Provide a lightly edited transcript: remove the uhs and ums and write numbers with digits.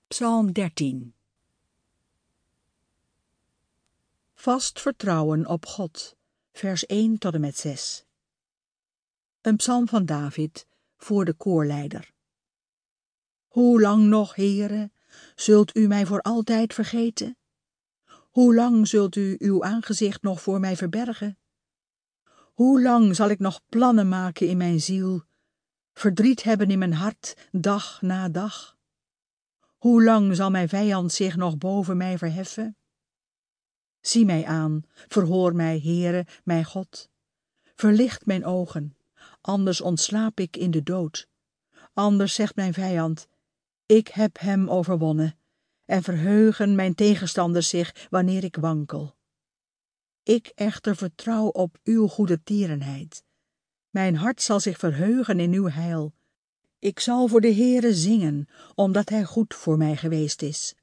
Psalm 13. Vast vertrouwen op God, vers 1 tot en met 6. Een psalm van David voor de koorleider. Hoe lang nog, Heere, zult u mij voor altijd vergeten? Hoe lang zult u uw aangezicht nog voor mij verbergen? Hoe lang zal ik nog plannen maken in mijn ziel, verdriet hebben in mijn hart dag na dag? Hoe lang zal mijn vijand zich nog boven mij verheffen? Zie mij aan, verhoor mij, Heere, mijn God. Verlicht mijn ogen, anders ontslaap ik in de dood. Anders zegt mijn vijand, ik heb hem overwonnen, en verheugen mijn tegenstanders zich wanneer ik wankel. Ik echter vertrouw op uw goede tierenheid. Mijn hart zal zich verheugen in uw heil. Ik zal voor de Heere zingen, omdat hij goed voor mij geweest is.